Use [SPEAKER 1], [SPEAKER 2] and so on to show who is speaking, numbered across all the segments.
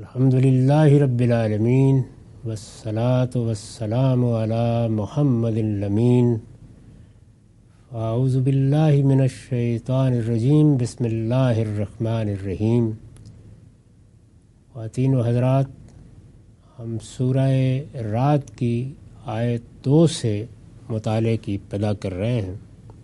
[SPEAKER 1] الحمدللہ رب العالمین والصلاة والسلام علی محمد الامین. اعوذ باللہ من الشیطان الرجیم. بسم اللہ الرحمن الرحیم. خواتین و حضرات، ہم سورہ رعد کی آیت 2 سے مطالعے کی ابتدا کر رہے ہیں.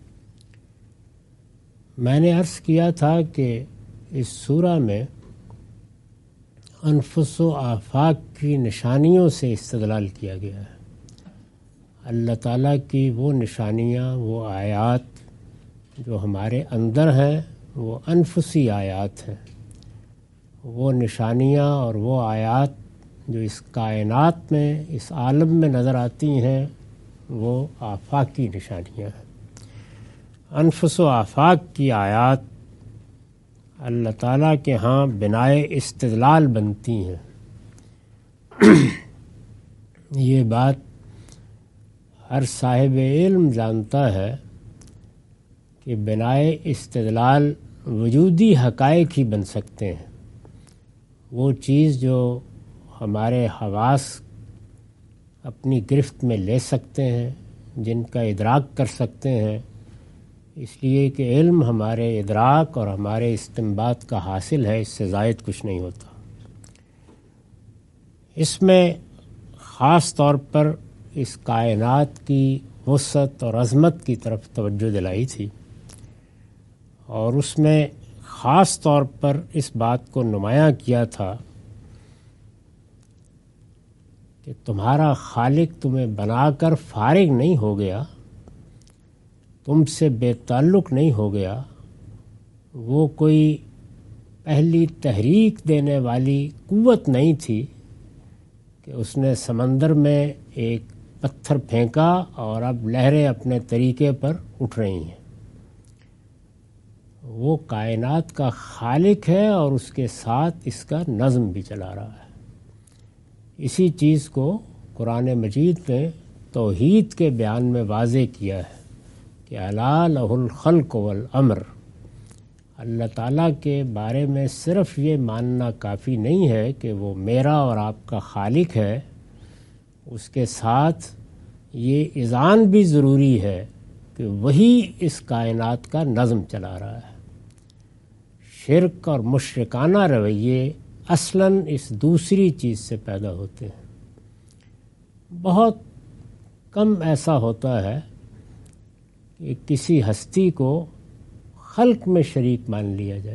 [SPEAKER 1] میں نے عرض کیا تھا کہ اس سورہ میں انفس و آفاق کی نشانیوں سے استدلال کیا گیا ہے. اللہ تعالیٰ کی وہ نشانیاں، وہ آیات جو ہمارے اندر ہیں، وہ انفسی آیات ہیں. وہ نشانیاں اور وہ آیات جو اس کائنات میں، اس عالم میں نظر آتی ہیں، وہ آفاقی نشانیاں ہیں. انفس و آفاق کی آیات اللہ تعالیٰ کے ہاں بنائے استدلال بنتی ہیں. یہ بات ہر صاحب علم جانتا ہے کہ بنائے استدلال وجودی حقائق ہی بن سکتے ہیں. وہ چیز جو ہمارے حواس اپنی گرفت میں لے سکتے ہیں، جن کا ادراک کر سکتے ہیں، اس لیے کہ علم ہمارے ادراک اور ہمارے استنباط کا حاصل ہے، اس سے زائد کچھ نہیں ہوتا. اس میں خاص طور پر اس کائنات کی وسعت اور عظمت کی طرف توجہ دلائی تھی، اور اس میں خاص طور پر اس بات کو نمایاں کیا تھا کہ تمہارا خالق تمہیں بنا کر فارغ نہیں ہو گیا، تم سے بے تعلق نہیں ہو گیا. وہ کوئی پہلی تحریک دینے والی قوت نہیں تھی کہ اس نے سمندر میں ایک پتھر پھینکا اور اب لہریں اپنے طریقے پر اٹھ رہی ہیں. وہ کائنات کا خالق ہے اور اس کے ساتھ اس کا نظم بھی چلا رہا ہے. اسی چیز کو قرآن مجید میں توحید کے بیان میں واضح کیا ہے کہ الا لہ الخلق والامر. اللہ تعالیٰ کے بارے میں صرف یہ ماننا کافی نہیں ہے کہ وہ میرا اور آپ کا خالق ہے، اس کے ساتھ یہ اذعان بھی ضروری ہے کہ وہی اس کائنات کا نظم چلا رہا ہے. شرک اور مشرکانہ رویے اصلاً اس دوسری چیز سے پیدا ہوتے ہیں. بہت کم ایسا ہوتا ہے کہ کسی ہستی کو خلق میں شریک مان لیا جائے.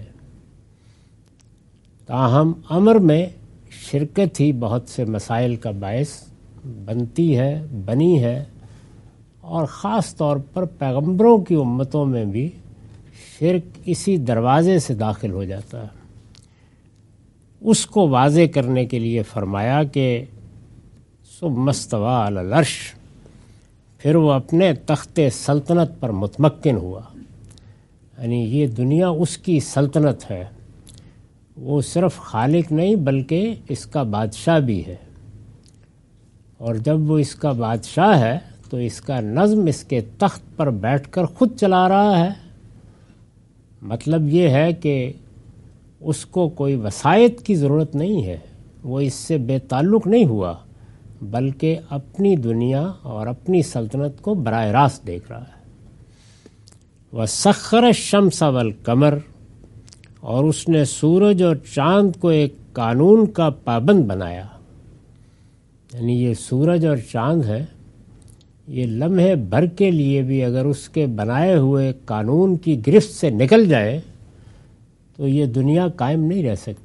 [SPEAKER 1] تاہم امر میں شرکت ہی بہت سے مسائل کا باعث بنتی ہے، بنی ہے، اور خاص طور پر پیغمبروں کی امتوں میں بھی شرک اسی دروازے سے داخل ہو جاتا ہے. اس کو واضح کرنے کے لیے فرمایا کہ ثم استویٰ علی العرش، پھر وہ اپنے تخت سلطنت پر متمکن ہوا. یعنی یہ دنیا اس کی سلطنت ہے، وہ صرف خالق نہیں بلکہ اس کا بادشاہ بھی ہے. اور جب وہ اس کا بادشاہ ہے تو اس کا نظم اس کے تخت پر بیٹھ کر خود چلا رہا ہے. مطلب یہ ہے کہ اس کو کوئی وسائط کی ضرورت نہیں ہے، وہ اس سے بے تعلق نہیں ہوا، بلکہ اپنی دنیا اور اپنی سلطنت کو براہ راست دیکھ رہا ہے. وَسَخَّرَ الشَّمْسَ وَالْقَمَرَ، اور اس نے سورج اور چاند کو ایک قانون کا پابند بنایا. یعنی یہ سورج اور چاند ہے، یہ لمحے بھر کے لیے بھی اگر اس کے بنائے ہوئے قانون کی گرفت سے نکل جائے تو یہ دنیا قائم نہیں رہ سکتی.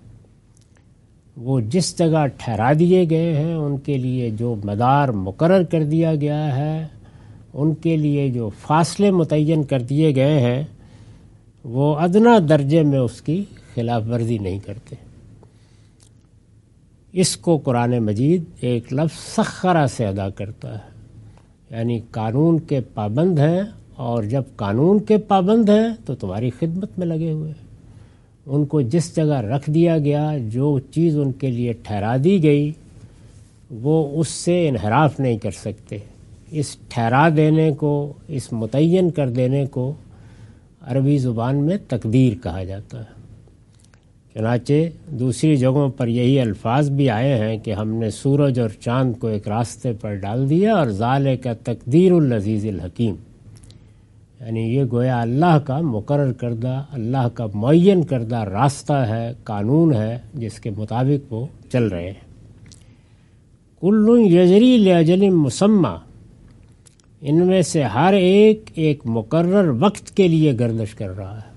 [SPEAKER 1] وہ جس جگہ ٹھہرا دیے گئے ہیں، ان کے لیے جو مدار مقرر کر دیا گیا ہے، ان کے لیے جو فاصلے متعین کر دیے گئے ہیں، وہ ادنیٰ درجے میں اس کی خلاف ورزی نہیں کرتے. اس کو قرآن مجید ایک لفظ سخرہ سے ادا کرتا ہے. یعنی قانون کے پابند ہیں، اور جب قانون کے پابند ہیں تو تمہاری خدمت میں لگے ہوئے ہیں. ان کو جس جگہ رکھ دیا گیا، جو چیز ان کے لیے ٹھہرا دی گئی، وہ اس سے انحراف نہیں کر سکتے. اس ٹھہرا دینے کو، اس متعین کر دینے کو عربی زبان میں تقدیر کہا جاتا ہے. چنانچہ دوسری جگہوں پر یہی الفاظ بھی آئے ہیں کہ ہم نے سورج اور چاند کو ایک راستے پر ڈال دیا اور ذالک تقدیر العزیز الحکیم، یعنی یہ گویا اللہ کا مقرر کردہ، اللہ کا معین کردہ راستہ ہے، قانون ہے جس کے مطابق وہ چل رہے ہیں۔ کل یجری لاجل مسمى، ان میں سے ہر ایک مقرر وقت کے لیے گردش کر رہا ہے۔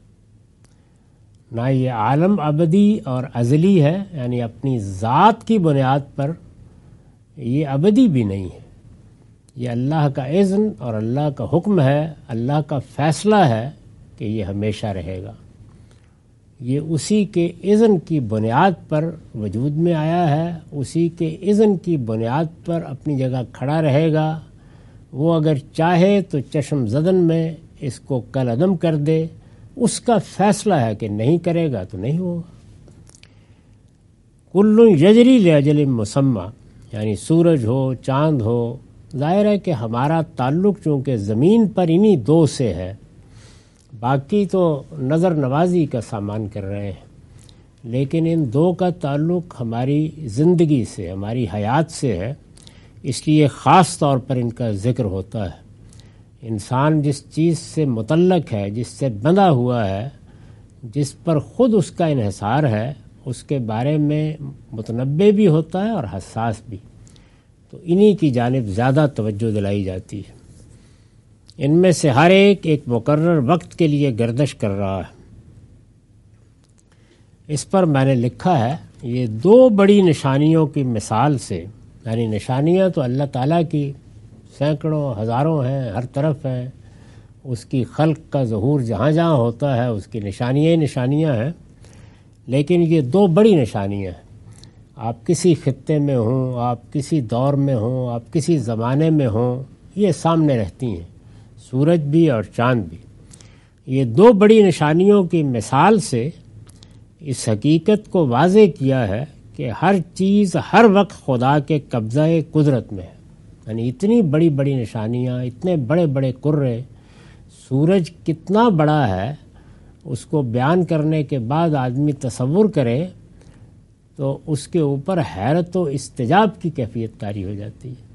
[SPEAKER 1] نہ یہ عالم ابدی اور ازلی ہے، یعنی اپنی ذات کی بنیاد پر یہ ابدی بھی نہیں ہے، یہ اللہ کا اذن اور اللہ کا حکم ہے، اللہ کا فیصلہ ہے کہ یہ ہمیشہ رہے گا۔ یہ اسی کے اذن کی بنیاد پر وجود میں آیا ہے، اسی کے اذن کی بنیاد پر اپنی جگہ کھڑا رہے گا۔ وہ اگر چاہے تو چشم زدن میں اس کو کل عدم کر دے، اس کا فیصلہ ہے کہ نہیں کرے گا تو نہیں ہوگا۔ کل یجری لاجل مسمى، یعنی سورج ہو، چاند ہو، ظاہر ہے کہ ہمارا تعلق چونکہ زمین پر انہی دو سے ہے، باقی تو نظر نوازی کا سامان کر رہے ہیں، لیکن ان دو کا تعلق ہماری زندگی سے، ہماری حیات سے ہے، اس لیے خاص طور پر ان کا ذکر ہوتا ہے۔ انسان جس چیز سے متعلق ہے، جس سے بندھا ہوا ہے، جس پر خود اس کا انحصار ہے، اس کے بارے میں متنبہ بھی ہوتا ہے اور حساس بھی، تو انہی کی جانب زیادہ توجہ دلائی جاتی ہے۔ ان میں سے ہر ایک مقرر وقت کے لیے گردش کر رہا ہے۔ اس پر میں نے لکھا ہے، یہ دو بڑی نشانیوں کی مثال سے، یعنی نشانیاں تو اللہ تعالیٰ کی سینکڑوں ہزاروں ہیں، ہر طرف ہیں، اس کی خلق کا ظہور جہاں جہاں ہوتا ہے اس کی نشانیاں ہی نشانیاں ہیں، لیکن یہ دو بڑی نشانیاں ہیں۔ آپ کسی خطے میں ہوں، آپ کسی دور میں ہوں، آپ کسی زمانے میں ہوں، یہ سامنے رہتی ہیں، سورج بھی اور چاند بھی۔ یہ دو بڑی نشانیوں کی مثال سے اس حقیقت کو واضح کیا ہے کہ ہر چیز ہر وقت خدا کے قبضہ قدرت میں ہے، یعنی اتنی بڑی بڑی نشانیاں، اتنے بڑے بڑے قرے، سورج کتنا بڑا ہے، اس کو بیان کرنے کے بعد آدمی تصور کرے تو اس کے اوپر حیرت و استعجاب کی کیفیت طاری ہو جاتی ہے۔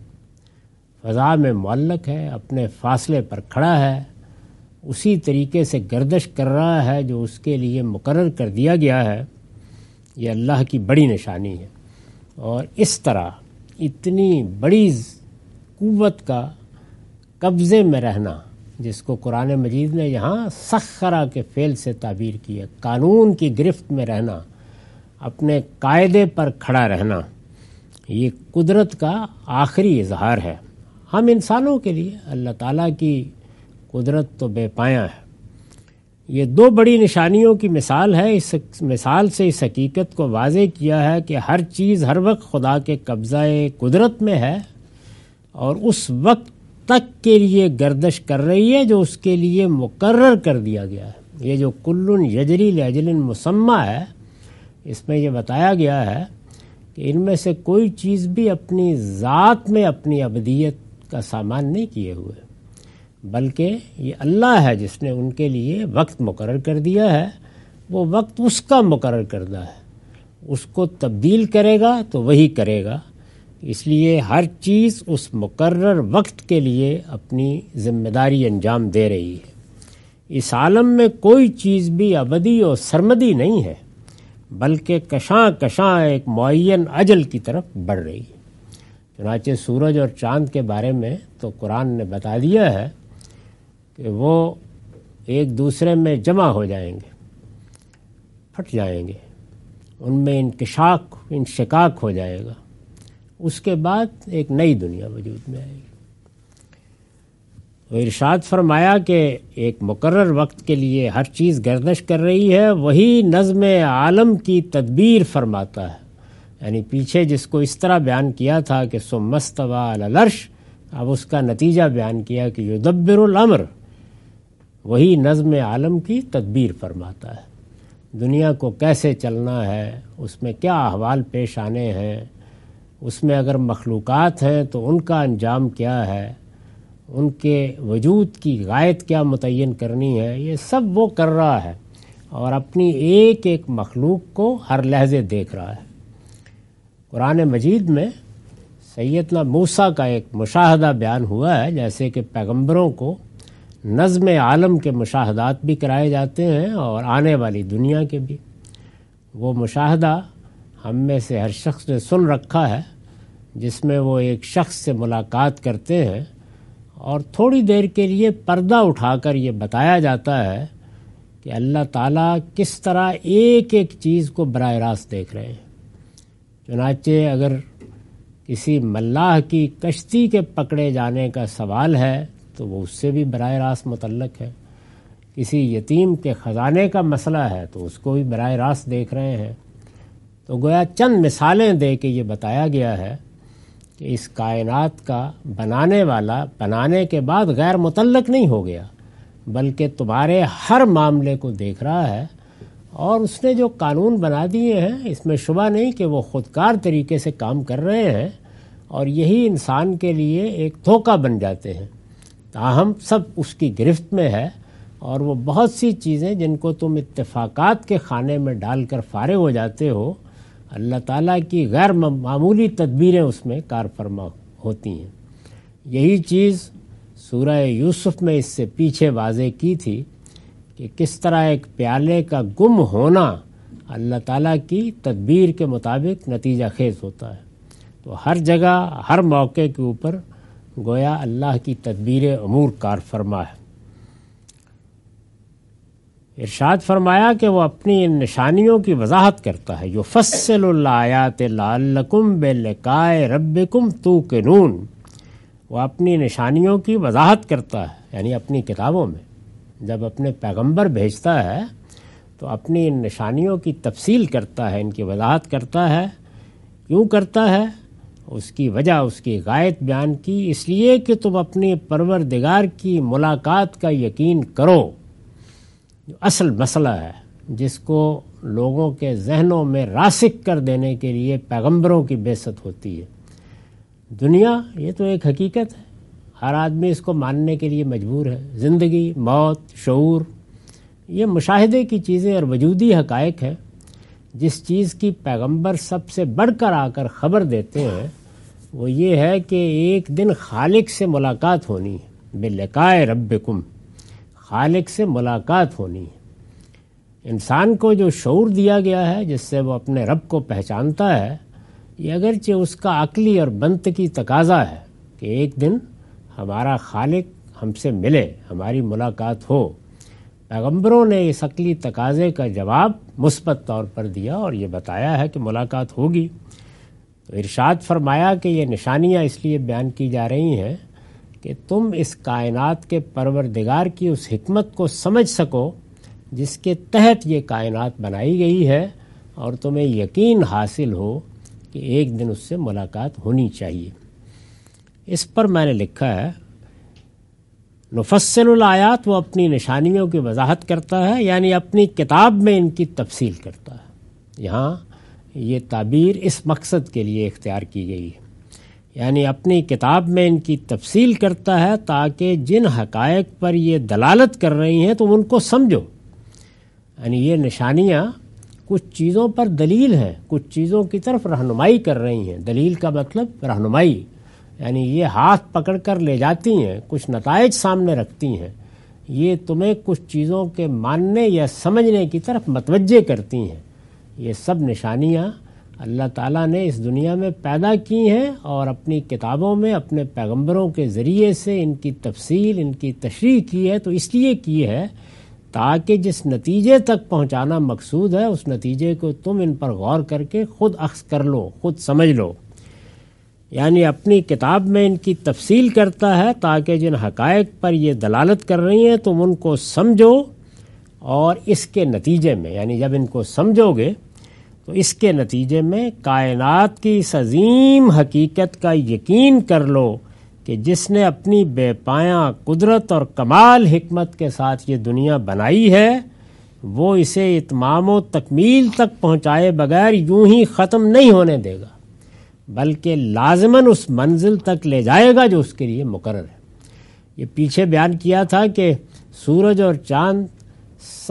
[SPEAKER 1] فضا میں معلق ہے، اپنے فاصلے پر کھڑا ہے، اسی طریقے سے گردش کر رہا ہے جو اس کے لیے مقرر کر دیا گیا ہے۔ یہ اللہ کی بڑی نشانی ہے، اور اس طرح اتنی بڑی قوت کا قبضے میں رہنا، جس کو قرآن مجید نے یہاں سخرہ کے فعل سے تعبیر کیا، قانون کی گرفت میں رہنا، اپنے قاعدے پر کھڑا رہنا، یہ قدرت کا آخری اظہار ہے۔ ہم انسانوں کے لیے اللہ تعالیٰ کی قدرت تو بے پایاں ہے۔ یہ دو بڑی نشانیوں کی مثال ہے، اس مثال سے اس حقیقت کو واضح کیا ہے کہ ہر چیز ہر وقت خدا کے قبضہ قدرت میں ہے اور اس وقت تک کے لیے گردش کر رہی ہے جو اس کے لیے مقرر کر دیا گیا ہے۔ یہ جو کل یجری لاجل مسمى ہے، اس میں یہ بتایا گیا ہے کہ ان میں سے کوئی چیز بھی اپنی ذات میں اپنی ابدیت کا سامان نہیں کیے ہوئے، بلکہ یہ اللہ ہے جس نے ان کے لیے وقت مقرر کر دیا ہے۔ وہ وقت اس کا مقرر کردہ ہے، اس کو تبدیل کرے گا تو وہی کرے گا، اس لیے ہر چیز اس مقرر وقت کے لیے اپنی ذمہ داری انجام دے رہی ہے۔ اس عالم میں کوئی چیز بھی ابدی اور سرمدی نہیں ہے، بلکہ کشاں کشاں ایک معین اجل کی طرف بڑھ رہی ہے۔ چنانچہ سورج اور چاند کے بارے میں تو قرآن نے بتا دیا ہے کہ وہ ایک دوسرے میں جمع ہو جائیں گے، پھٹ جائیں گے، ان میں انشقاق ہو جائے گا، اس کے بعد ایک نئی دنیا وجود میں آئے گی۔ وہ ارشاد فرمایا کہ ایک مقرر وقت کے لیے ہر چیز گردش کر رہی ہے، وہی نظم عالم کی تدبیر فرماتا ہے۔ یعنی پیچھے جس کو اس طرح بیان کیا تھا کہ ثم استوى علی العرش، اب اس کا نتیجہ بیان کیا کہ یدبر الامر، وہی نظم عالم کی تدبیر فرماتا ہے۔ دنیا کو کیسے چلنا ہے، اس میں کیا احوال پیش آنے ہیں، اس میں اگر مخلوقات ہیں تو ان کا انجام کیا ہے، ان کے وجود کی غایت کیا متعین کرنی ہے، یہ سب وہ کر رہا ہے۔ اور اپنی ایک ایک مخلوق کو ہر لحظے دیکھ رہا ہے۔ قرآن مجید میں سیدنا موسیٰ کا ایک مشاہدہ بیان ہوا ہے، جیسے کہ پیغمبروں کو نظم عالم کے مشاہدات بھی کرائے جاتے ہیں اور آنے والی دنیا کے بھی۔ وہ مشاہدہ ہم میں سے ہر شخص نے سن رکھا ہے، جس میں وہ ایک شخص سے ملاقات کرتے ہیں اور تھوڑی دیر کے لیے پردہ اٹھا کر یہ بتایا جاتا ہے کہ اللہ تعالیٰ کس طرح ایک ایک چیز کو براہ راست دیکھ رہے ہیں۔ چنانچہ اگر کسی ملاح کی کشتی کے پکڑے جانے کا سوال ہے تو وہ اس سے بھی براہ راست متعلق ہے، کسی یتیم کے خزانے کا مسئلہ ہے تو اس کو بھی براہ راست دیکھ رہے ہیں۔ تو گویا چند مثالیں دے کے یہ بتایا گیا ہے کہ اس کائنات کا بنانے والا بنانے کے بعد غیر متعلق نہیں ہو گیا، بلکہ تمہارے ہر معاملے کو دیکھ رہا ہے، اور اس نے جو قانون بنا دیے ہیں اس میں شبہ نہیں کہ وہ خودکار طریقے سے کام کر رہے ہیں، اور یہی انسان کے لیے ایک دھوکہ بن جاتے ہیں۔ تاہم سب اس کی گرفت میں ہے، اور وہ بہت سی چیزیں جن کو تم اتفاقات کے خانے میں ڈال کر فارغ ہو جاتے ہو، اللہ تعالیٰ کی غیر معمولی تدبیریں اس میں کار فرما ہوتی ہیں۔ یہی چیز سورہ یوسف میں اس سے پیچھے واضح کی تھی کہ کس طرح ایک پیالے کا گم ہونا اللہ تعالیٰ کی تدبیر کے مطابق نتیجہ خیز ہوتا ہے۔ تو ہر جگہ ہر موقع کے اوپر گویا اللہ کی تدبیر امور کار فرما ہے۔ ارشاد فرمایا کہ وہ اپنی ان نشانیوں کی وضاحت کرتا ہے، یفصل الآیات لعلکم بلقاء ربکم توقنون۔ وہ اپنی نشانیوں کی وضاحت کرتا ہے، یعنی اپنی کتابوں میں جب اپنے پیغمبر بھیجتا ہے تو اپنی ان نشانیوں کی تفصیل کرتا ہے، ان کی وضاحت کرتا ہے۔ کیوں کرتا ہے؟ اس کی وجہ، اس کی غایت بیان کی، اس لیے کہ تم اپنی پروردگار کی ملاقات کا یقین کرو، جو اصل مسئلہ ہے جس کو لوگوں کے ذہنوں میں راسخ کر دینے کے لیے پیغمبروں کی بعثت ہوتی ہے۔ دنیا یہ تو ایک حقیقت ہے، ہر آدمی اس کو ماننے کے لیے مجبور ہے۔ زندگی، موت، شعور، یہ مشاہدے کی چیزیں اور وجودی حقائق ہیں۔ جس چیز کی پیغمبر سب سے بڑھ کر آ کر خبر دیتے ہیں وہ یہ ہے کہ ایک دن خالق سے ملاقات ہونی ہے، بلقاء ربکم، خالق سے ملاقات ہونی ہے۔ انسان کو جو شعور دیا گیا ہے جس سے وہ اپنے رب کو پہچانتا ہے، یہ اگرچہ اس کا عقلی اور منطقی تقاضا ہے کہ ایک دن ہمارا خالق ہم سے ملے، ہماری ملاقات ہو۔ پیغمبروں نے اس عقلی تقاضے کا جواب مثبت طور پر دیا اور یہ بتایا ہے کہ ملاقات ہوگی۔ تو ارشاد فرمایا کہ یہ نشانیاں اس لیے بیان کی جا رہی ہیں کہ تم اس کائنات کے پروردگار کی اس حکمت کو سمجھ سکو جس کے تحت یہ کائنات بنائی گئی ہے، اور تمہیں یقین حاصل ہو کہ ایک دن اس سے ملاقات ہونی چاہیے۔ اس پر میں نے لکھا ہے نفصل الآیات، وہ اپنی نشانیوں کی وضاحت کرتا ہے، یعنی اپنی کتاب میں ان کی تفصیل کرتا ہے۔ یہاں یہ تعبیر اس مقصد کے لیے اختیار کی گئی ہے، یعنی اپنی کتاب میں ان کی تفصیل کرتا ہے تاکہ جن حقائق پر یہ دلالت کر رہی ہیں تم ان کو سمجھو۔ یعنی یہ نشانیاں کچھ چیزوں پر دلیل ہیں، کچھ چیزوں کی طرف رہنمائی کر رہی ہیں۔ دلیل کا مطلب رہنمائی، یعنی یہ ہاتھ پکڑ کر لے جاتی ہیں، کچھ نتائج سامنے رکھتی ہیں، یہ تمہیں کچھ چیزوں کے ماننے یا سمجھنے کی طرف متوجہ کرتی ہیں۔ یہ سب نشانیاں اللہ تعالیٰ نے اس دنیا میں پیدا کی ہیں اور اپنی کتابوں میں اپنے پیغمبروں کے ذریعے سے ان کی تفصیل، ان کی تشریح کی ہے۔ تو اس لیے کی ہے تاکہ جس نتیجے تک پہنچانا مقصود ہے اس نتیجے کو تم ان پر غور کر کے خود اخذ کر لو، خود سمجھ لو۔ یعنی اپنی کتاب میں ان کی تفصیل کرتا ہے تاکہ جن حقائق پر یہ دلالت کر رہی ہیں تم ان کو سمجھو، اور اس کے نتیجے میں، یعنی جب ان کو سمجھو گے تو اس کے نتیجے میں کائنات کی اس عظیم حقیقت کا یقین کر لو کہ جس نے اپنی بے پایاں قدرت اور کمال حکمت کے ساتھ یہ دنیا بنائی ہے، وہ اسے اتمام و تکمیل تک پہنچائے بغیر یوں ہی ختم نہیں ہونے دے گا، بلکہ لازماً اس منزل تک لے جائے گا جو اس کے لیے مقرر ہے۔ یہ پیچھے بیان کیا تھا کہ سورج اور چاند سب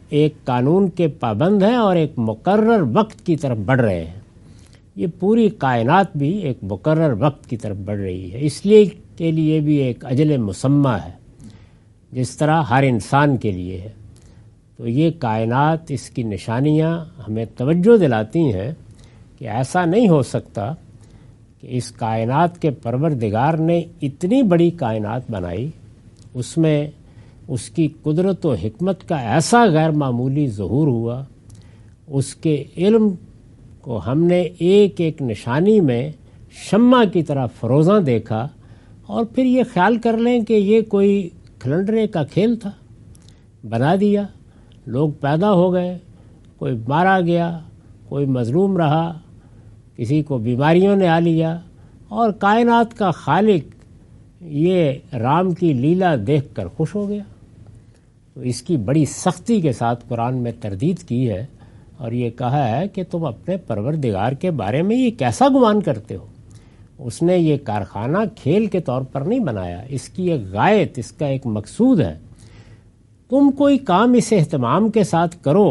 [SPEAKER 1] ایک قانون کے پابند ہیں اور ایک مقرر وقت کی طرف بڑھ رہے ہیں. یہ پوری کائنات بھی ایک مقرر وقت کی طرف بڑھ رہی ہے. اس لیے کے لیے بھی ایک اجل مسمى ہے جس طرح ہر انسان کے لیے ہے. تو یہ کائنات، اس کی نشانیاں ہمیں توجہ دلاتی ہیں کہ ایسا نہیں ہو سکتا کہ اس کائنات کے پروردگار نے اتنی بڑی کائنات بنائی، اس میں اس کی قدرت و حکمت کا ایسا غیر معمولی ظہور ہوا، اس کے علم کو ہم نے ایک ایک نشانی میں شمع کی طرح فروزاں دیکھا، اور پھر یہ خیال کر لیں کہ یہ کوئی کھلنڈرے کا کھیل تھا، بنا دیا، لوگ پیدا ہو گئے، کوئی مارا گیا، کوئی مظلوم رہا، کسی کو بیماریوں نے آ لیا، اور کائنات کا خالق یہ رام کی لیلا دیکھ کر خوش ہو گیا. تو اس کی بڑی سختی کے ساتھ قرآن میں تردید کی ہے اور یہ کہا ہے کہ تم اپنے پروردگار کے بارے میں یہ کیسا گمان کرتے ہو. اس نے یہ کارخانہ کھیل کے طور پر نہیں بنایا، اس کی ایک غایت، اس کا ایک مقصود ہے. تم کوئی کام اس اہتمام کے ساتھ کرو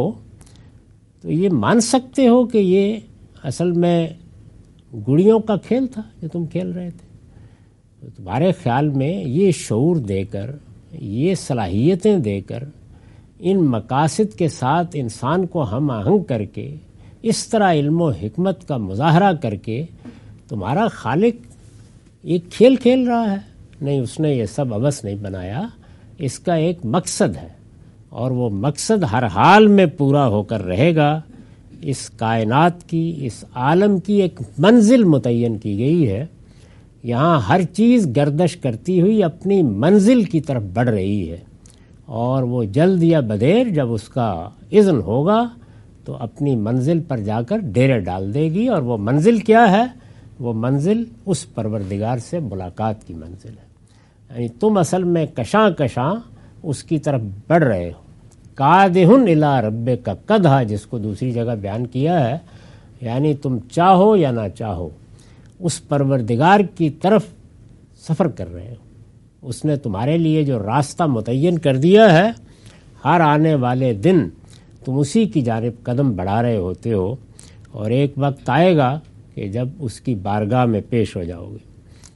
[SPEAKER 1] تو یہ مان سکتے ہو کہ یہ اصل میں گڑیوں کا کھیل تھا جو تم کھیل رہے تھے. تو تمہارے خیال میں یہ شعور دے کر، یہ صلاحیتیں دے کر، ان مقاصد کے ساتھ انسان کو ہم آہنگ کر کے، اس طرح علم و حکمت کا مظاہرہ کر کے تمہارا خالق یہ کھیل کھیل رہا ہے؟ نہیں، اس نے یہ سب عبث نہیں بنایا، اس کا ایک مقصد ہے، اور وہ مقصد ہر حال میں پورا ہو کر رہے گا. اس کائنات کی، اس عالم کی ایک منزل متعین کی گئی ہے. یہاں ہر چیز گردش کرتی ہوئی اپنی منزل کی طرف بڑھ رہی ہے، اور وہ جلد یا بدیر جب اس کا اذن ہوگا تو اپنی منزل پر جا کر ڈیرے ڈال دے گی. اور وہ منزل کیا ہے؟ وہ منزل اس پروردگار سے ملاقات کی منزل ہے. یعنی تم اصل میں کشاں کشاں اس کی طرف بڑھ رہے ہو. قادحن الی ربک قدحا، جس کو دوسری جگہ بیان کیا ہے، یعنی تم چاہو یا نہ چاہو اس پروردگار کی طرف سفر کر رہے ہو. اس نے تمہارے لیے جو راستہ متعین کر دیا ہے، ہر آنے والے دن تم اسی کی جانب قدم بڑھا رہے ہوتے ہو، اور ایک وقت آئے گا کہ جب اس کی بارگاہ میں پیش ہو جاؤ گے.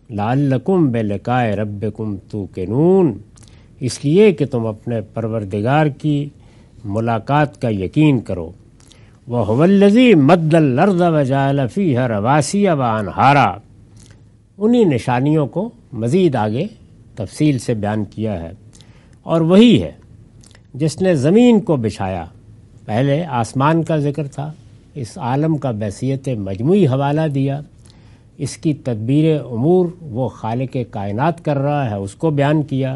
[SPEAKER 1] لعلکم بلقاء ربکم توقنون، اس لیے کہ تم اپنے پروردگار کی ملاقات کا یقین کرو. وَهُوَ الَّذِي مَدَّ الْأَرْضَ وَجَعَلَ فِيهَا رَوَاسِيَ وَأَنْهَارًا، انہی نشانیوں کو مزید آگے تفصیل سے بیان کیا ہے. اور وہی ہے جس نے زمین کو بچھایا. پہلے آسمان کا ذکر تھا، اس عالم کا بحیثیت مجموعی حوالہ دیا. اس کی تدبیر امور وہ خالق کائنات کر رہا ہے، اس کو بیان کیا.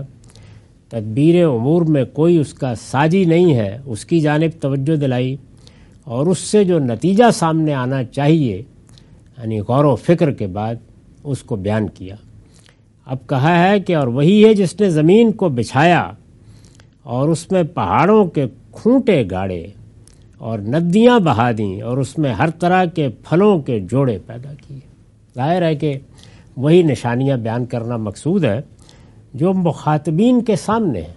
[SPEAKER 1] تدبیر امور میں کوئی اس کا ساجی نہیں ہے، اس کی جانب توجہ دلائی، اور اس سے جو نتیجہ سامنے آنا چاہیے، یعنی غور و فکر کے بعد، اس کو بیان کیا. اب کہا ہے کہ اور وہی ہے جس نے زمین کو بچھایا اور اس میں پہاڑوں کے کھونٹے گاڑے اور ندیاں بہا دیں، اور اس میں ہر طرح کے پھلوں کے جوڑے پیدا کیے. ظاہر ہے کہ وہی نشانیاں بیان کرنا مقصود ہے جو مخاطبین کے سامنے ہیں.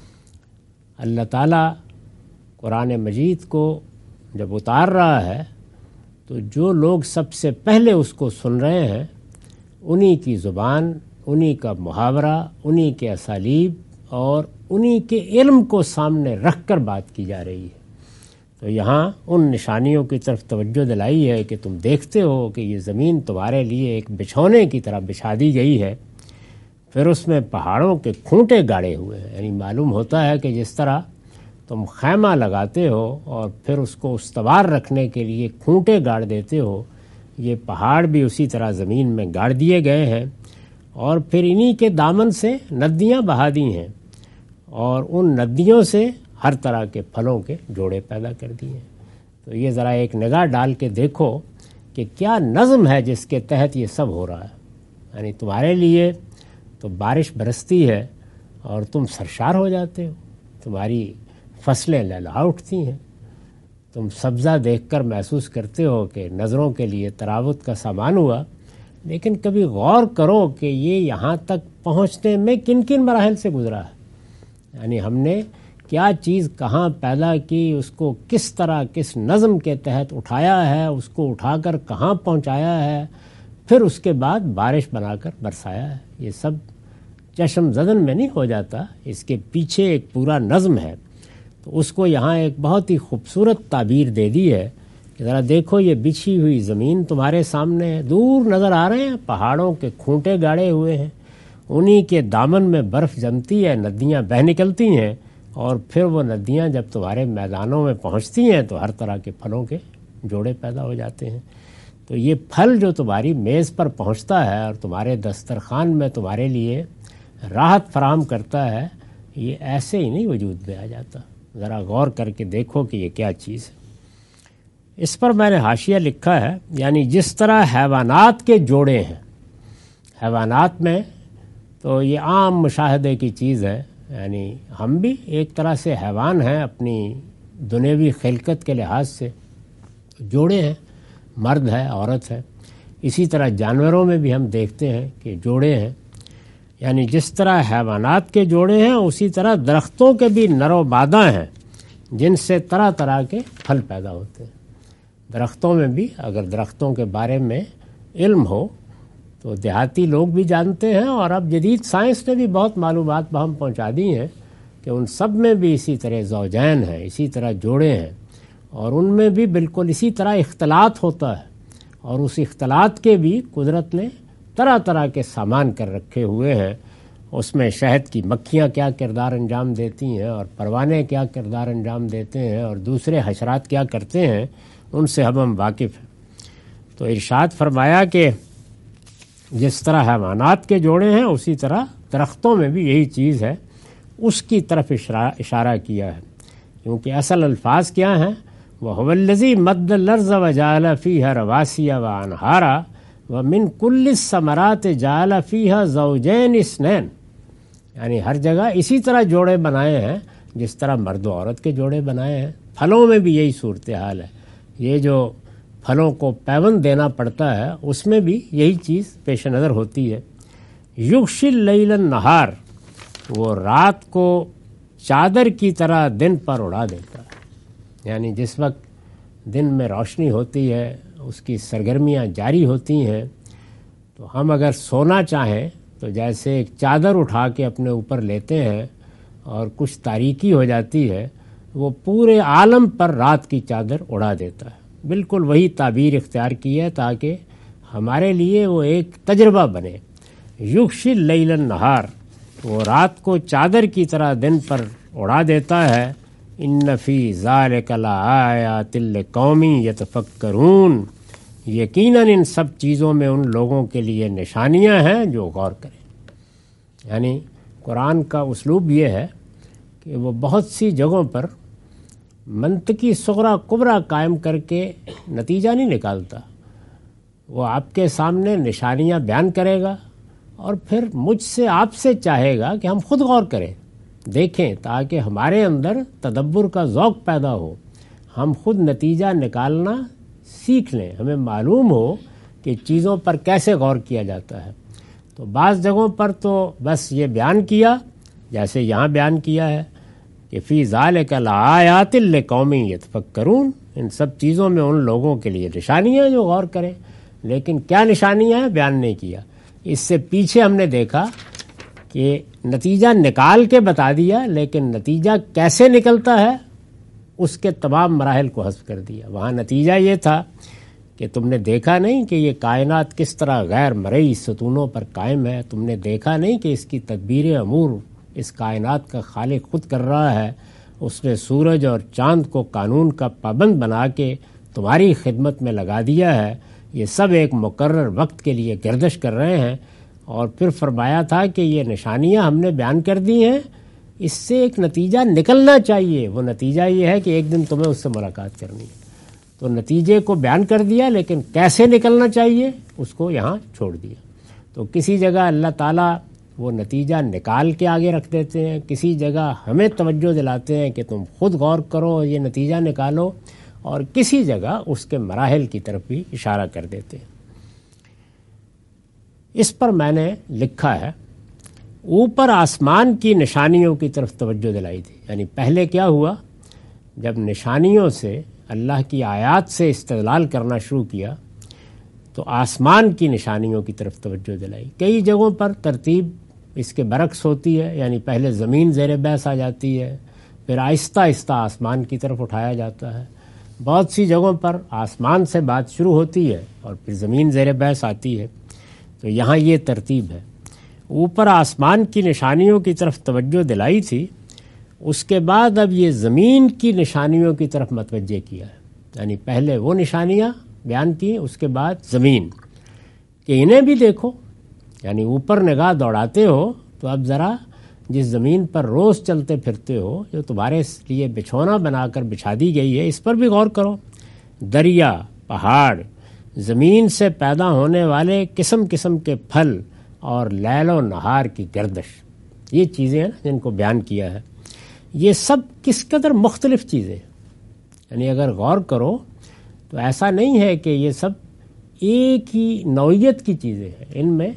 [SPEAKER 1] اللہ تعالیٰ قرآن مجید کو جب اتار رہا ہے تو جو لوگ سب سے پہلے اس کو سن رہے ہیں، انہی کی زبان، انہی کا محاورہ، انہی کے اسالیب اور انہی کے علم کو سامنے رکھ کر بات کی جا رہی ہے. تو یہاں ان نشانیوں کی طرف توجہ دلائی ہے کہ تم دیکھتے ہو کہ یہ زمین تمہارے لیے ایک بچھونے کی طرح بچھا دی گئی ہے. پھر اس میں پہاڑوں کے کھونٹے گاڑے ہوئے ہیں، یعنی معلوم ہوتا ہے کہ جس طرح تم خیمہ لگاتے ہو اور پھر اس کو استوار رکھنے کے لیے کھونٹے گاڑ دیتے ہو، یہ پہاڑ بھی اسی طرح زمین میں گاڑ دیے گئے ہیں، اور پھر انہی کے دامن سے ندیاں بہا دی ہیں، اور ان ندیوں سے ہر طرح کے پھلوں کے جوڑے پیدا کر دیے ہیں. تو یہ ذرا ایک نگاہ ڈال کے دیکھو کہ کیا نظم ہے جس کے تحت یہ سب ہو رہا ہے. یعنی تمہارے لیے تو بارش برستی ہے اور تم سرشار ہو جاتے ہو، تمہاری فصلیں لہلہا اٹھتی ہیں، تم سبزہ دیکھ کر محسوس کرتے ہو کہ نظروں کے لیے تراوت کا سامان ہوا. لیکن کبھی غور کرو کہ یہ یہاں تک پہنچنے میں کن کن مراحل سے گزرا ہے. یعنی ہم نے کیا چیز کہاں پیدا کی، اس کو کس طرح کس نظم کے تحت اٹھایا ہے، اس کو اٹھا کر کہاں پہنچایا ہے، پھر اس کے بعد بارش بنا کر برسایا ہے. یہ سب چشم زدن میں نہیں ہو جاتا، اس کے پیچھے ایک پورا نظم ہے. تو اس کو یہاں ایک بہت ہی خوبصورت تعبیر دے دی ہے کہ ذرا دیکھو یہ بچھی ہوئی زمین تمہارے سامنے ہے، دور نظر آ رہے ہیں پہاڑوں کے کھونٹے گاڑے ہوئے ہیں، انہی کے دامن میں برف جمتی ہے، ندیاں بہہ نکلتی ہیں، اور پھر وہ ندیاں جب تمہارے میدانوں میں پہنچتی ہیں تو ہر طرح کے پھلوں کے جوڑے پیدا ہو جاتے ہیں. تو یہ پھل جو تمہاری میز پر پہنچتا ہے اور تمہارے دسترخوان میں تمہارے لیے راحت فراہم کرتا ہے، یہ ایسے ہی نہیں وجود میں آ جاتا. ذرا غور کر کے دیکھو کہ یہ کیا چیز ہے. اس پر میں نے حاشیہ لکھا ہے، یعنی جس طرح حیوانات کے جوڑے ہیں، حیوانات میں تو یہ عام مشاہدے کی چیز ہے، یعنی ہم بھی ایک طرح سے حیوان ہیں اپنی دنیوی خلقت کے لحاظ سے، جوڑے ہیں، مرد ہے عورت ہے. اسی طرح جانوروں میں بھی ہم دیکھتے ہیں کہ جوڑے ہیں. یعنی جس طرح حیوانات کے جوڑے ہیں اسی طرح درختوں کے بھی نر و باداں ہیں جن سے طرح طرح کے پھل پیدا ہوتے ہیں. درختوں میں بھی اگر درختوں کے بارے میں علم ہو تو دیہاتی لوگ بھی جانتے ہیں، اور اب جدید سائنس نے بھی بہت معلومات بہم پہنچا دی ہیں کہ ان سب میں بھی اسی طرح زوجین ہیں، اسی طرح جوڑے ہیں، اور ان میں بھی بالکل اسی طرح اختلاط ہوتا ہے. اور اس اختلاط کے بھی قدرت نے طرح طرح کے سامان کر رکھے ہوئے ہیں. اس میں شہد کی مکھیاں کیا کردار انجام دیتی ہیں، اور پروانے کیا کردار انجام دیتے ہیں، اور دوسرے حشرات کیا کرتے ہیں، ان سے ہم واقف ہیں. تو ارشاد فرمایا کہ جس طرح حیوانات کے جوڑے ہیں اسی طرح درختوں میں بھی یہی چیز ہے. اس کی طرف اشارہ کیا ہے، کیونکہ اصل الفاظ کیا ہیں؟ وَهُوَ الَّذِي مَدَّ الْأَرْضَ وَجَعَلَ فِيهَا رَوَاسِيَ وَأَنْهَارًا وَمِنْ كُلِّ الثَّمَرَاتِ جَعَلَ فِيهَا زَوْجَيْنِ اثْنَيْنِ. یعنی ہر جگہ اسی طرح جوڑے بنائے ہیں جس طرح مرد و عورت کے جوڑے بنائے ہیں. پھلوں میں بھی یہی صورتحال ہے. یہ جو پھلوں کو پیوند دینا پڑتا ہے اس میں بھی یہی چیز پیش نظر ہوتی ہے. یغشی اللیل النہار، وہ رات کو چادر کی طرح دن پر اڑا دیتا ہے. یعنی جس وقت دن میں روشنی ہوتی ہے، اس کی سرگرمیاں جاری ہوتی ہیں، تو ہم اگر سونا چاہیں تو جیسے ایک چادر اٹھا کے اپنے اوپر لیتے ہیں اور کچھ تاریکی ہو جاتی ہے، وہ پورے عالم پر رات کی چادر اڑا دیتا ہے. بالکل وہی تعبیر اختیار کی ہے تاکہ ہمارے لیے وہ ایک تجربہ بنے. یغشی اللیل النہار، وہ رات کو چادر کی طرح دن پر اڑا دیتا ہے. ان فی ذالک لآیات لقوم یتفکرون، یقیناً ان سب چیزوں میں ان لوگوں کے لیے نشانیاں ہیں جو غور کریں. یعنی قرآن کا اسلوب یہ ہے کہ وہ بہت سی جگہوں پر منطقی صغرا کبرا قائم کر کے نتیجہ نہیں نکالتا. وہ آپ کے سامنے نشانیاں بیان کرے گا اور پھر مجھ سے آپ سے چاہے گا کہ ہم خود غور کریں، دیکھیں، تاکہ ہمارے اندر تدبر کا ذوق پیدا ہو، ہم خود نتیجہ نکالنا سیکھ لیں، ہمیں معلوم ہو کہ چیزوں پر کیسے غور کیا جاتا ہے. تو بعض جگہوں پر تو بس یہ بیان کیا جیسے یہاں بیان کیا ہے کہ فی ذالک لآیات لقوم یتفکرون، ان سب چیزوں میں ان لوگوں کے لیے نشانیاں جو غور کریں. لیکن کیا نشانیاں ہیں بیان نہیں کیا. اس سے پیچھے ہم نے دیکھا کہ نتیجہ نکال کے بتا دیا، لیکن نتیجہ کیسے نکلتا ہے اس کے تمام مراحل کو حذف کر دیا. وہاں نتیجہ یہ تھا کہ تم نے دیکھا نہیں کہ یہ کائنات کس طرح غیر مرئی ستونوں پر قائم ہے، تم نے دیکھا نہیں کہ اس کی تدبیر امور اس کائنات کا خالق خود کر رہا ہے. اس نے سورج اور چاند کو قانون کا پابند بنا کے تمہاری خدمت میں لگا دیا ہے. یہ سب ایک مقرر وقت کے لیے گردش کر رہے ہیں. اور پھر فرمایا تھا کہ یہ نشانیاں ہم نے بیان کر دی ہیں، اس سے ایک نتیجہ نکلنا چاہیے. وہ نتیجہ یہ ہے کہ ایک دن تمہیں اس سے ملاقات کرنی ہے. تو نتیجے کو بیان کر دیا، لیکن کیسے نکلنا چاہیے اس کو یہاں چھوڑ دیا. تو کسی جگہ اللہ تعالیٰ وہ نتیجہ نکال کے آگے رکھ دیتے ہیں، کسی جگہ ہمیں توجہ دلاتے ہیں کہ تم خود غور کرو اور یہ نتیجہ نکالو، اور کسی جگہ اس کے مراحل کی طرف بھی اشارہ کر دیتے ہیں. اس پر میں نے لکھا ہے اوپر آسمان کی نشانیوں کی طرف توجہ دلائی تھی. یعنی پہلے کیا ہوا، جب نشانیوں سے، اللہ کی آیات سے استدلال کرنا شروع کیا تو آسمان کی نشانیوں کی طرف توجہ دلائی. کئی جگہوں پر ترتیب اس کے برعکس ہوتی ہے، یعنی پہلے زمین زیر بحث آ جاتی ہے، پھر آہستہ آہستہ آسمان کی طرف اٹھایا جاتا ہے. بہت سی جگہوں پر آسمان سے بات شروع ہوتی ہے اور پھر زمین زیر بحث آتی ہے. تو یہاں یہ ترتیب ہے. اوپر آسمان کی نشانیوں کی طرف توجہ دلائی تھی، اس کے بعد اب یہ زمین کی نشانیوں کی طرف متوجہ کیا ہے. یعنی پہلے وہ نشانیاں بیان کی، اس کے بعد زمین، کہ انہیں بھی دیکھو. یعنی اوپر نگاہ دوڑاتے ہو تو اب ذرا جس زمین پر روز چلتے پھرتے ہو، جو تمہارے لیے بچھونا بنا کر بچھا دی گئی ہے، اس پر بھی غور کرو. دریا، پہاڑ، زمین سے پیدا ہونے والے قسم قسم کے پھل اور لیل و نہار کی گردش، یہ چیزیں ہیں جن کو بیان کیا ہے. یہ سب کس قدر مختلف چیزیں ہیں. یعنی اگر غور کرو تو ایسا نہیں ہے کہ یہ سب ایک ہی نوعیت کی چیزیں ہیں، ان میں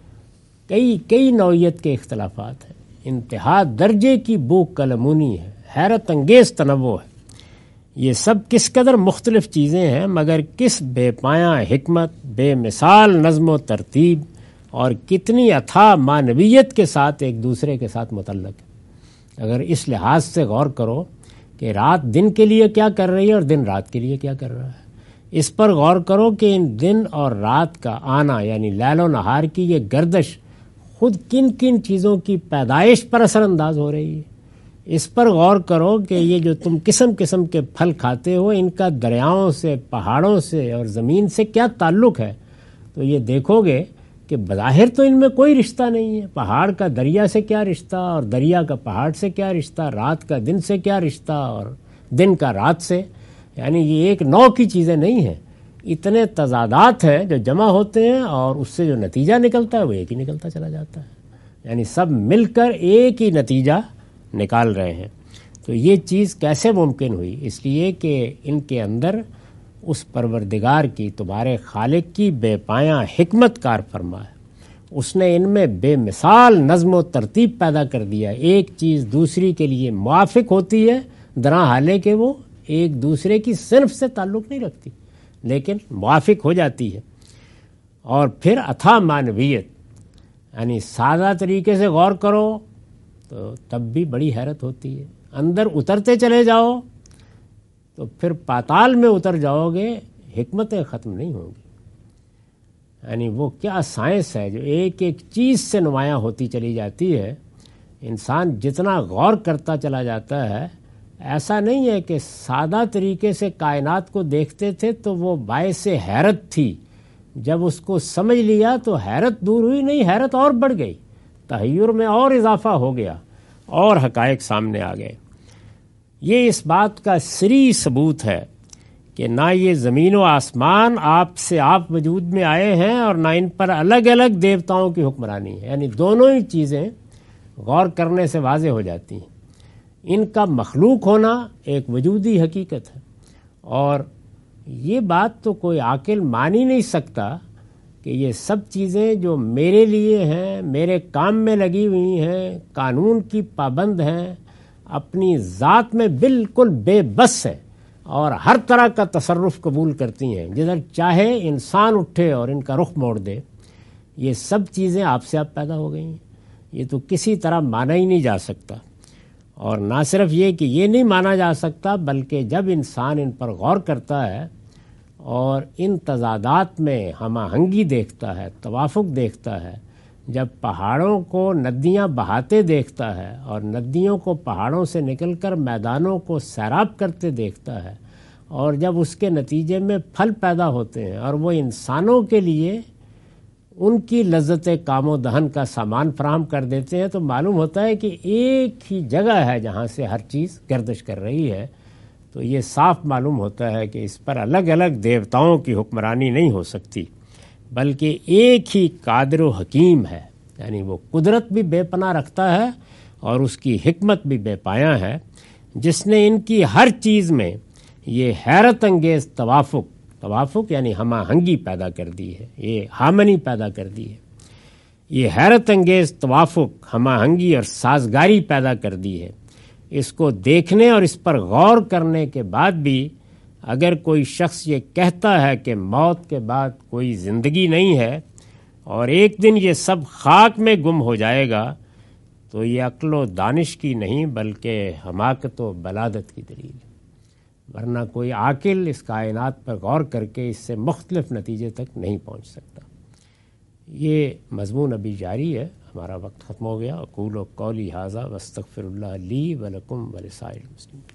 [SPEAKER 1] کئی نوعیت کے اختلافات ہیں. انتہا درجے کی بوک کلمونی ہے، حیرت انگیز تنوع ہے. یہ سب کس قدر مختلف چیزیں ہیں، مگر کس بے پایاں حکمت، بے مثال نظم و ترتیب اور کتنی اتھاہ معنویت کے ساتھ ایک دوسرے کے ساتھ متعلق ہے. اگر اس لحاظ سے غور کرو کہ رات دن کے لیے کیا کر رہی ہے اور دن رات کے لیے کیا کر رہا ہے، اس پر غور کرو کہ ان دن اور رات کا آنا، یعنی لیل و نہار کی یہ گردش خود کن کن چیزوں کی پیدائش پر اثر انداز ہو رہی ہے. اس پر غور کرو کہ یہ جو تم قسم قسم کے پھل کھاتے ہو، ان کا دریاؤں سے، پہاڑوں سے اور زمین سے کیا تعلق ہے. تو یہ دیکھو گے کہ بظاہر تو ان میں کوئی رشتہ نہیں ہے. پہاڑ کا دریا سے کیا رشتہ، اور دریا کا پہاڑ سے کیا رشتہ، رات کا دن سے کیا رشتہ، اور دن کا رات سے. یعنی یہ ایک نوع کی چیزیں نہیں ہیں. اتنے تضادات ہیں جو جمع ہوتے ہیں اور اس سے جو نتیجہ نکلتا ہے وہ ایک ہی نکلتا چلا جاتا ہے. یعنی سب مل کر ایک ہی نتیجہ نکال رہے ہیں. تو یہ چیز کیسے ممکن ہوئی؟ اس لیے کہ ان کے اندر اس پروردگار کی، تمہارے خالق کی بے پایاں حکمت کار فرما ہے. اس نے ان میں بے مثال نظم و ترتیب پیدا کر دیا. ایک چیز دوسری کے لیے موافق ہوتی ہے، درا حالے کہ وہ ایک دوسرے کی صنف سے تعلق نہیں رکھتی، لیکن موافق ہو جاتی ہے. اور پھر اتھاہ معنویت، یعنی سادہ طریقے سے غور کرو تو تب بھی بڑی حیرت ہوتی ہے. اندر اترتے چلے جاؤ تو پھر پاتال میں اتر جاؤ گے، حکمتیں ختم نہیں ہوں گی. یعنی وہ کیا سائنس ہے جو ایک ایک چیز سے نمایاں ہوتی چلی جاتی ہے. انسان جتنا غور کرتا چلا جاتا ہے، ایسا نہیں ہے کہ سادہ طریقے سے کائنات کو دیکھتے تھے تو وہ باعث حیرت تھی، جب اس کو سمجھ لیا تو حیرت دور ہوئی نہیں، حیرت اور بڑھ گئی، تحیر میں اور اضافہ ہو گیا اور حقائق سامنے آ گئے. یہ اس بات کا سری ثبوت ہے کہ نہ یہ زمین و آسمان آپ سے آپ وجود میں آئے ہیں اور نہ ان پر الگ الگ دیوتاؤں کی حکمرانی ہے. یعنی دونوں ہی چیزیں غور کرنے سے واضح ہو جاتی ہیں. ان کا مخلوق ہونا ایک وجودی حقیقت ہے، اور یہ بات تو کوئی عاقل مان ہی نہیں سکتا کہ یہ سب چیزیں جو میرے لیے ہیں، میرے کام میں لگی ہوئی ہیں، قانون کی پابند ہیں، اپنی ذات میں بالکل بے بس ہیں اور ہر طرح کا تصرف قبول کرتی ہیں، جدھر چاہے انسان اٹھے اور ان کا رخ موڑ دے. یہ سب چیزیں آپ سے آپ پیدا ہو گئی ہیں. یہ تو کسی طرح مانا ہی نہیں جا سکتا. اور نہ صرف یہ کہ یہ نہیں مانا جا سکتا، بلکہ جب انسان ان پر غور کرتا ہے اور ان تضادات میں ہم آہنگی دیکھتا ہے، توافق دیکھتا ہے، جب پہاڑوں کو ندیاں بہاتے دیکھتا ہے اور ندیوں کو پہاڑوں سے نکل کر میدانوں کو سیراب کرتے دیکھتا ہے، اور جب اس کے نتیجے میں پھل پیدا ہوتے ہیں اور وہ انسانوں کے لیے ان کی لذت کام و دہن کا سامان فراہم کر دیتے ہیں، تو معلوم ہوتا ہے کہ ایک ہی جگہ ہے جہاں سے ہر چیز گردش کر رہی ہے. تو یہ صاف معلوم ہوتا ہے کہ اس پر الگ الگ دیوتاؤں کی حکمرانی نہیں ہو سکتی، بلکہ ایک ہی قادر و حکیم ہے. یعنی وہ قدرت بھی بے پناہ رکھتا ہے اور اس کی حکمت بھی بے پایاں ہے، جس نے ان کی ہر چیز میں یہ حیرت انگیز توافق یعنی ہم آہنگی پیدا کر دی ہے، یہ ہارمنی پیدا کر دی ہے. یہ حیرت انگیز توافق، ہم آہنگی اور سازگاری پیدا کر دی ہے۔ اس کو دیکھنے اور اس پر غور کرنے کے بعد بھی اگر کوئی شخص یہ کہتا ہے کہ موت کے بعد کوئی زندگی نہیں ہے اور ایک دن یہ سب خاک میں گم ہو جائے گا، تو یہ عقل و دانش کی نہیں بلکہ حماقت و بلادت کی دلیل ہے، ورنہ کوئی عاقل اس کائنات پر غور کر کے اس سے مختلف نتیجے تک نہیں پہنچ سکتا۔ یہ مضمون ابھی جاری ہے، ہمارا وقت ختم ہو گیا۔ اقول قولی ھذا واستغفر اللہ لی ولکم ولسائر المسلمین۔